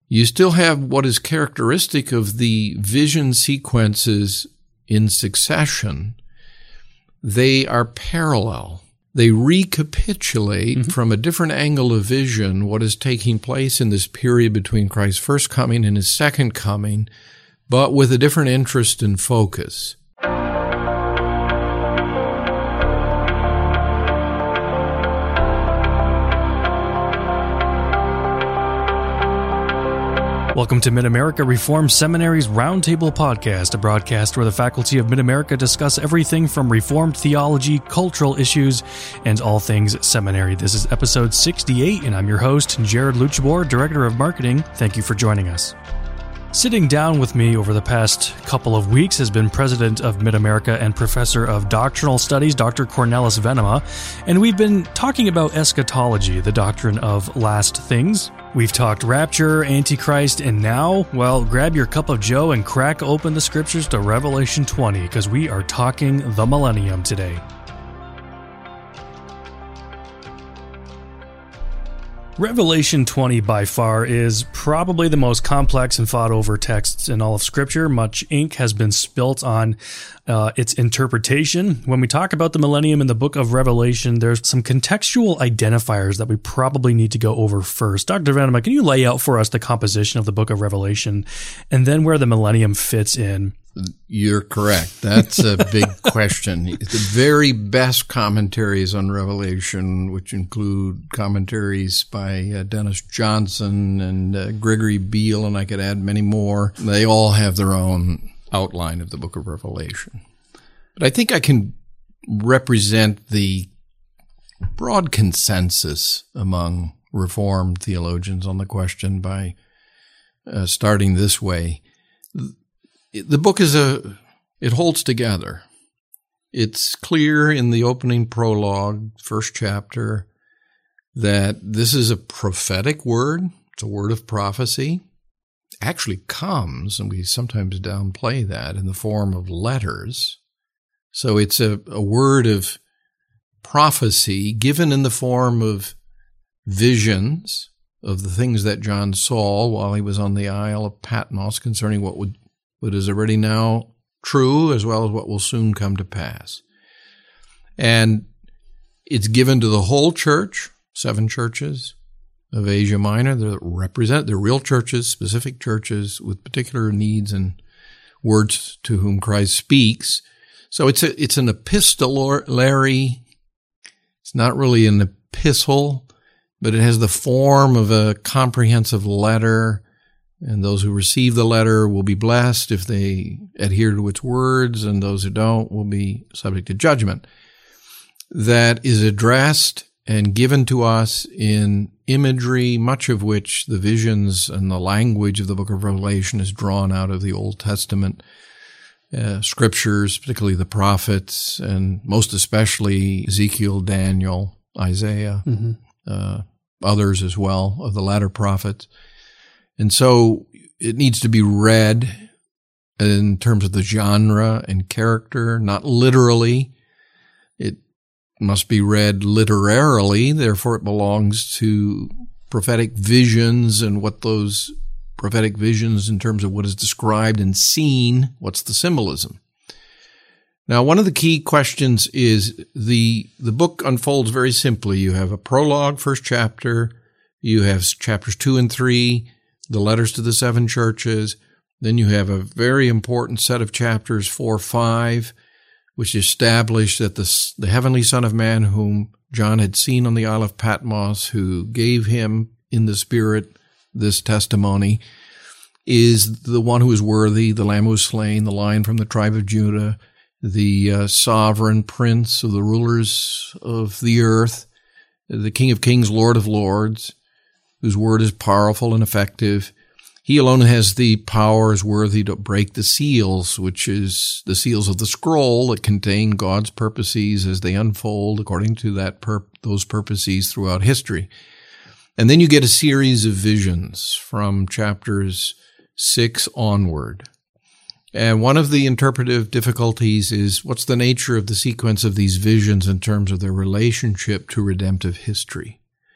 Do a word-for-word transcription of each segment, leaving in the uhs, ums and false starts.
you still have what is characteristic of the vision sequences in succession. They are parallel. They recapitulate mm-hmm. from a different angle of vision what is taking place in this period between Christ's first coming and his second coming, but with a different interest and focus. Welcome to Mid-America Reformed Seminary's Roundtable Podcast, a broadcast where the faculty of Mid-America discuss everything from Reformed theology, cultural issues, and all things seminary. This is episode sixty-eight, and I'm your host, Jared Luchabor, Director of Marketing. Thank you for joining us. Sitting down with me over the past couple of weeks has been President of Mid-America and Professor of Doctrinal Studies, Doctor Cornelis Venema, and we've been talking about eschatology, the doctrine of last things. We've talked rapture, Antichrist, and now, well, grab your cup of joe and crack open the scriptures to Revelation twenty, because we are talking the millennium today. Revelation twenty, by far, is probably the most complex and fought-over texts in all of Scripture. Much ink has been spilt on uh, its interpretation. When we talk about the millennium in the book of Revelation, there's some contextual identifiers that we probably need to go over first. Doctor Venema, can you lay out for us the composition of the book of Revelation and then where the millennium fits in? You're correct. That's a big question. The very best commentaries on Revelation, which include commentaries by uh, Dennis Johnson and uh, Gregory Beale, and I could add many more, they all have their own outline of the book of Revelation. But I think I can represent the broad consensus among Reformed theologians on the question by uh, starting this way. The book is a, it holds together. It's clear in the opening prologue, first chapter, that this is a prophetic word. It's a word of prophecy. It actually comes, and we sometimes downplay that, in the form of letters. So it's a, a word of prophecy given in the form of visions of the things that John saw while he was on the Isle of Patmos concerning what would what is already now true, as well as what will soon come to pass. And it's given to the whole church, seven churches of Asia Minor that represent, they're real churches, specific churches with particular needs and words to whom Christ speaks. So it's a, it's an epistolary, it's not really an epistle, but it has the form of a comprehensive letter. And those who receive the letter will be blessed if they adhere to its words, and those who don't will be subject to judgment. That is addressed and given to us in imagery, much of which the visions and the language of the book of Revelation is drawn out of the Old Testament uh, scriptures, particularly the prophets, and most especially Ezekiel, Daniel, Isaiah, mm-hmm. uh, others as well of the latter prophets. And so it needs to be read in terms of the genre and character, not literally. It must be read literarily, therefore it belongs to prophetic visions and what those prophetic visions in terms of what is described and seen, what's the symbolism. Now, one of the key questions is the the book unfolds very simply. You have a prologue, first chapter, you have chapters two and three, the letters to the seven churches. Then you have a very important set of chapters, four, five, which establish that the, the heavenly Son of Man, whom John had seen on the Isle of Patmos, who gave him in the Spirit this testimony, is the one who is worthy, the Lamb who was slain, the Lion from the tribe of Judah, the uh, sovereign prince of the rulers of the earth, the King of kings, Lord of lords, whose word is powerful and effective. He alone has the power, is worthy to break the seals, which is the seals of the scroll that contain God's purposes as they unfold according to that pur- those purposes throughout history. And then you get a series of visions from chapters six onward. And one of the interpretive difficulties is what's the nature of the sequence of these visions in terms of their relationship to redemptive history.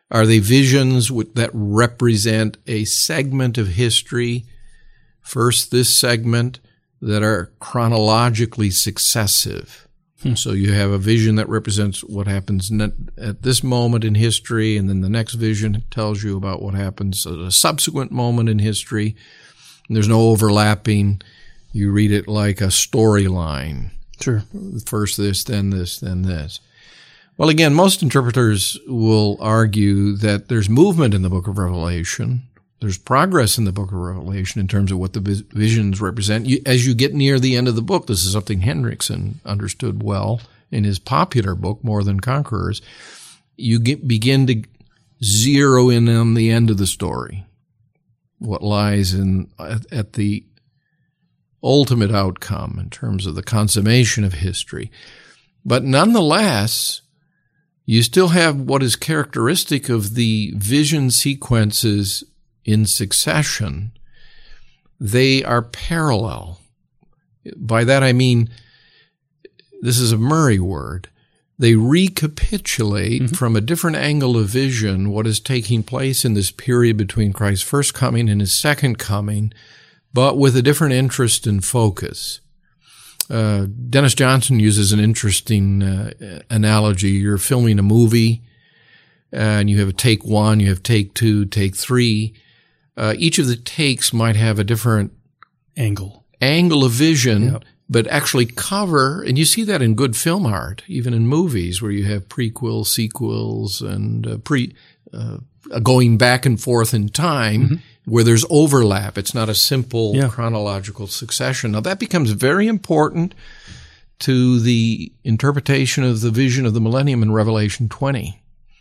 Are they visions that represent a segment of history? First, this segment, that are chronologically successive. Hmm. So you have a vision that represents what happens at this moment in history, and then the next vision tells you about what happens at a subsequent moment in history. And there's no overlapping. You read it like a storyline. Sure. First this, then this, then this. Well, again, most interpreters will argue that there's movement in the book of Revelation. There's progress in the book of Revelation in terms of what the visions represent. You, as you get near the end of the book, this is something Hendrickson understood well in his popular book, More Than Conquerors, you get, begin to zero in on the end of the story, what lies in at, at the ultimate outcome in terms of the consummation of history. But nonetheless, you still have what is characteristic of the vision sequences in succession. They are parallel. By that I mean, this is a Murray word, they recapitulate mm-hmm. from a different angle of vision what is taking place in this period between Christ's first coming and his second coming, but with a different interest and focus. Uh, Dennis Johnson uses an interesting uh, analogy. You're filming a movie, uh, and you have a take one, you have take two, take three. Uh, each of the takes might have a different angle, angle of vision, yep. but actually cover, and you see that in good film art, even in movies where you have prequels, sequels, and uh, pre uh, going back and forth in time. Mm-hmm. Where there's overlap. It's not a simple yeah. chronological succession. Now, that becomes very important to the interpretation of the vision of the millennium in Revelation twenty.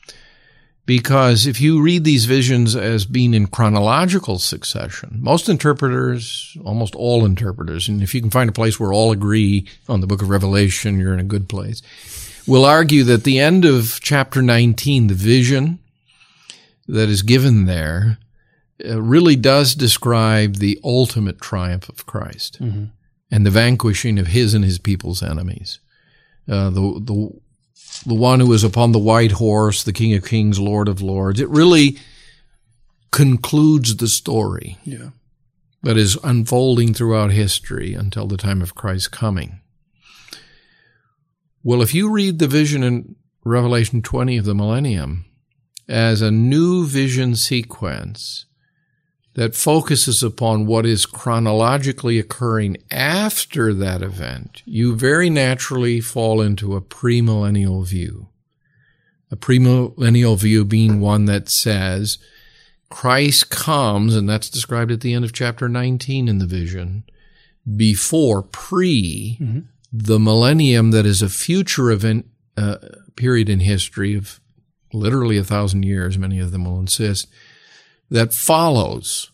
Because if you read these visions as being in chronological succession, most interpreters, almost all interpreters, and if you can find a place where all agree on the book of Revelation, you're in a good place, will argue that the end of chapter nineteen, the vision that is given there, Uh, really does describe the ultimate triumph of Christ mm-hmm. and the vanquishing of his and his people's enemies. Uh, the the the one who is upon the white horse, the King of Kings, Lord of Lords. It really concludes the story yeah. that is unfolding throughout history until the time of Christ's coming. Well, if you read the vision in Revelation twenty of the millennium as a new vision sequence that focuses upon what is chronologically occurring after that event, you very naturally fall into a premillennial view. A premillennial view being one that says Christ comes, and that's described at the end of chapter nineteen in the vision, before, pre, mm-hmm. the millennium that is a future event, uh, period in history of literally a thousand years, many of them will insist, that follows,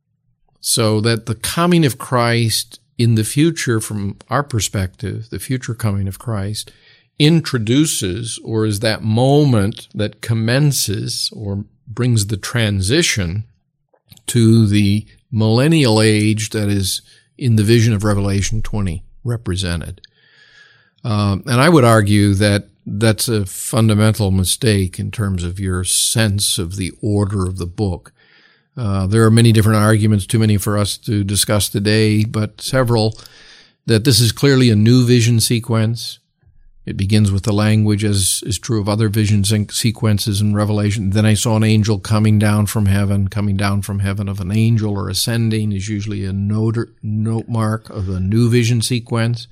so that the coming of Christ in the future, from our perspective, the future coming of Christ, introduces, or is that moment that commences or brings the transition to the millennial age that is in the vision of Revelation twenty represented. Um, and I would argue that that's a fundamental mistake in terms of your sense of the order of the book. Uh, there are many different arguments, too many for us to discuss today, but several, that this is clearly a new vision sequence. It begins with the language, as is true of other vision sequences in Revelation. Then I saw an angel coming down from heaven. Coming down from heaven of an angel or ascending is usually a note, note mark of a new vision sequence.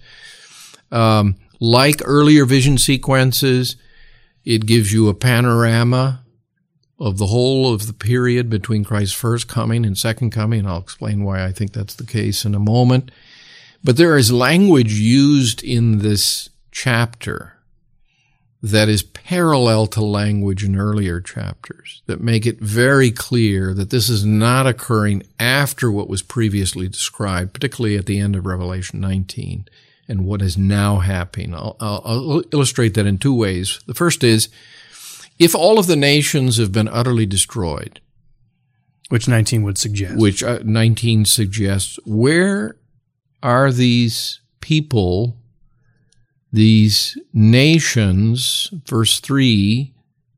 Um, like earlier vision sequences, it gives you a panorama of the whole of the period between Christ's first coming and second coming, and I'll explain why I think that's the case in a moment. But there is language used in this chapter that is parallel to language in earlier chapters that make it very clear that this is not occurring after what was previously described, particularly at the end of Revelation nineteen, and what is now happening. I'll, I'll, I'll illustrate that in two ways. The first is, if all of the nations have been utterly destroyed, which nineteen would suggest, which uh, nineteen suggests, where are these people, these nations, verse three,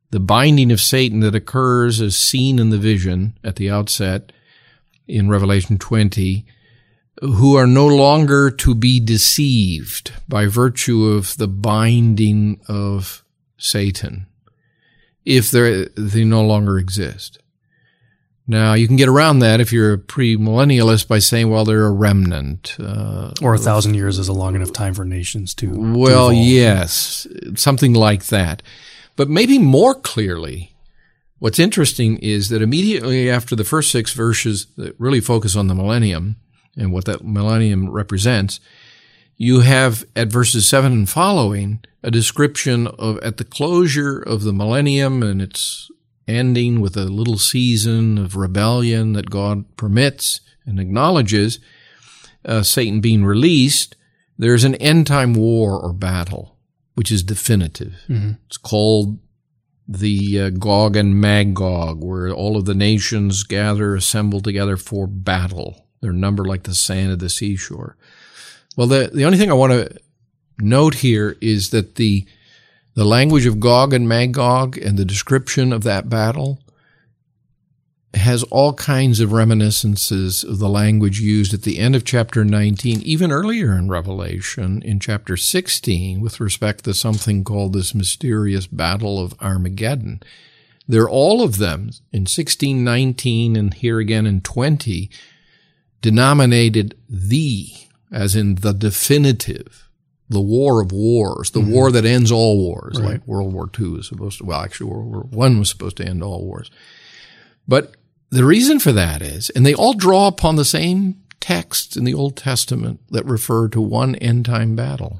the binding of Satan that occurs as seen in the vision at the outset in Revelation twenty, who are no longer to be deceived by virtue of the binding of Satan, if they no longer exist. Now, you can get around that if you're a premillennialist by saying, well, they're a remnant. Uh, or a thousand years is a long enough time for nations to Well, to yes, something like that. But maybe more clearly, what's interesting is that immediately after the first six verses that really focus on the millennium and what that millennium represents, you have at verses seven and following a description of at the closure of the millennium and its ending with a little season of rebellion that God permits and acknowledges, uh, Satan being released, there's an end-time war or battle, which is definitive. Mm-hmm. It's called the uh, Gog and Magog, where all of the nations gather, assemble together for battle. They're numbered like the sand of the seashore. Well, the, the only thing I want to note here is that the the language of Gog and Magog and the description of that battle has all kinds of reminiscences of the language used at the end of chapter nineteen, even earlier in Revelation, in chapter sixteen, with respect to something called this mysterious battle of Armageddon. They're all of them in sixteen, nineteen, and here again in twenty, denominated the, as in the definitive, the war of wars, the mm-hmm. war that ends all wars, right. Like World War Two is supposed to, well, actually World War One was supposed to end all wars. But the reason for that is, and they all draw upon the same texts in the Old Testament that refer to one end-time battle.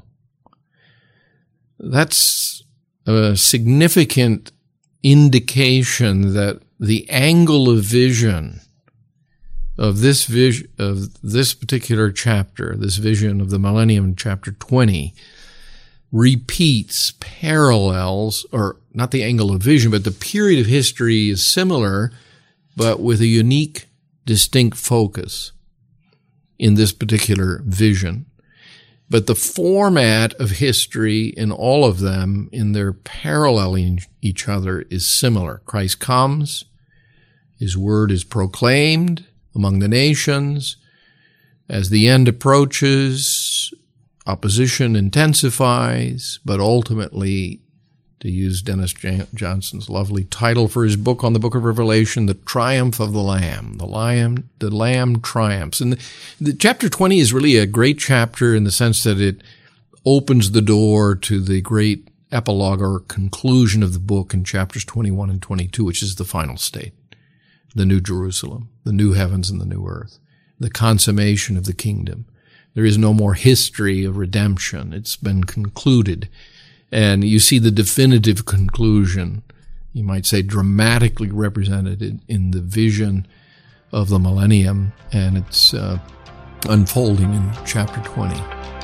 That's a significant indication that the angle of vision of this vision, of this particular chapter, this vision of the millennium in chapter twenty, repeats, parallels, or not the angle of vision, but the period of history is similar, but with a unique, distinct focus in this particular vision. But the format of history in all of them, in their paralleling each other, is similar. Christ comes, His word is proclaimed among the nations. As the end approaches, opposition intensifies, but ultimately, to use Dennis Johnson's lovely title for his book on the Book of Revelation, the triumph of the Lamb. The Lamb, the Lamb triumphs. And the, the chapter twenty is really a great chapter in the sense that it opens the door to the great epilogue or conclusion of the book in chapters twenty-one and twenty-two, which is the final state, the New Jerusalem, the new heavens and the new earth, the consummation of the kingdom. There is no more history of redemption. It's been concluded. And you see the definitive conclusion, you might say dramatically represented in the vision of the millennium, and it's uh, unfolding in chapter twenty.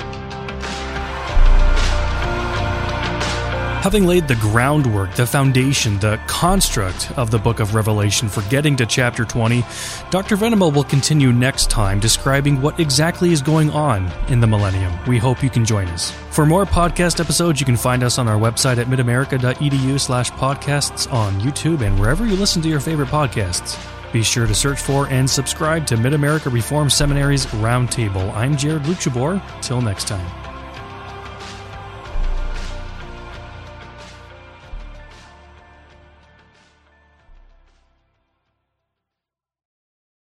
Having laid the groundwork, the foundation, the construct of the book of Revelation for getting to chapter twenty, Doctor Venable will continue next time describing what exactly is going on in the millennium. We hope you can join us. For more podcast episodes, you can find us on our website at midamerica.edu slash podcasts, on YouTube, and wherever you listen to your favorite podcasts. Be sure to search for and subscribe to Mid-America Reformed Seminary's Roundtable. I'm Jared Luchabor. Till next time.